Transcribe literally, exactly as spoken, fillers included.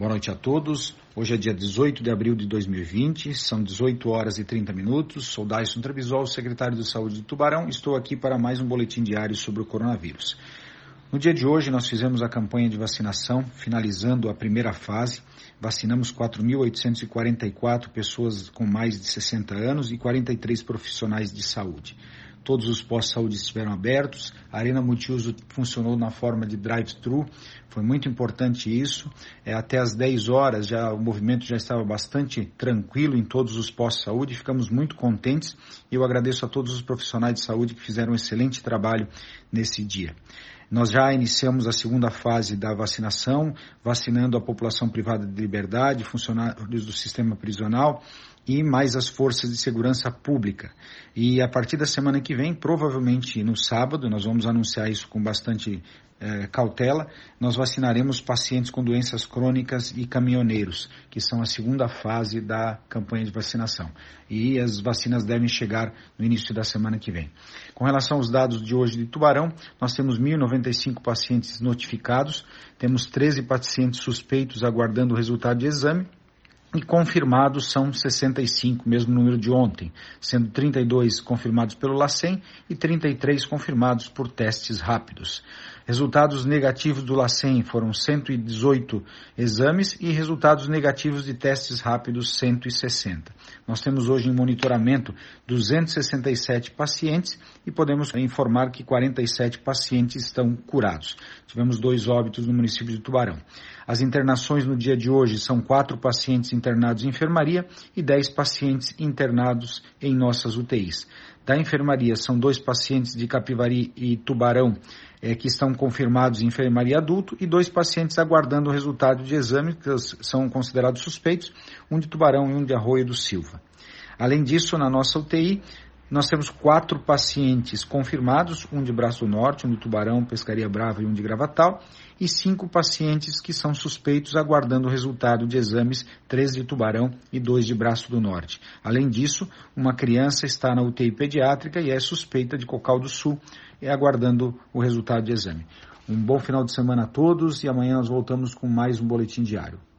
Boa noite a todos. Hoje é dia dezoito de abril de dois mil e vinte, são dezoito horas e trinta minutos. Sou Daison Trebisol, secretário de Saúde de Tubarão. Estou aqui para mais um boletim diário sobre o coronavírus. No dia de hoje, nós fizemos a campanha de vacinação, finalizando a primeira fase. Vacinamos quatro mil oitocentos e quarenta e quatro pessoas com mais de sessenta anos e quarenta e três profissionais de saúde. Todos os postos de saúde estiveram abertos, a Arena Multiuso funcionou na forma de drive-thru, foi muito importante isso. É, até às dez horas já, o movimento já estava bastante tranquilo em todos os postos de saúde, ficamos muito contentes e eu agradeço a todos os profissionais de saúde que fizeram um excelente trabalho nesse dia. Nós já iniciamos a segunda fase da vacinação, vacinando a população privada de liberdade, funcionários do sistema prisional e mais as forças de segurança pública. E a partir da semana que vem, provavelmente no sábado, nós vamos anunciar isso com bastante eh, cautela, nós vacinaremos pacientes com doenças crônicas e caminhoneiros, que são a segunda fase da campanha de vacinação. E as vacinas devem chegar no início da semana que vem. Com relação aos dados de hoje de Tubarão, nós temos mil e noventa e cinco pacientes notificados, temos treze pacientes suspeitos aguardando o resultado de exame, e confirmados são sessenta e cinco, mesmo número de ontem, sendo trinta e dois confirmados pelo LACEN e trinta e três confirmados por testes rápidos. Resultados negativos do LACEN foram cento e dezoito exames e resultados negativos de testes rápidos cento e sessenta. Nós temos hoje em monitoramento duzentos e sessenta e sete pacientes e podemos informar que quarenta e sete pacientes estão curados. Tivemos dois óbitos no município de Tubarão. As internações no dia de hoje são quatro pacientes internados em enfermaria e dez pacientes internados em nossas U T Is. Da enfermaria são dois pacientes de Capivari e Tubarão é, que estão confirmados em enfermaria adulto e dois pacientes aguardando o resultado de exame, que são considerados suspeitos, um de Tubarão e um de Arroio do Silva. Além disso, na nossa U T I, nós temos quatro pacientes confirmados, um de Braço do Norte, um de Tubarão, Pescaria Brava e um de Gravatal, e cinco pacientes que são suspeitos aguardando o resultado de exames, três de Tubarão e dois de Braço do Norte. Além disso, uma criança está na U T I pediátrica e é suspeita de Cocal do Sul, e aguardando o resultado de exame. Um bom final de semana a todos e amanhã nós voltamos com mais um boletim diário.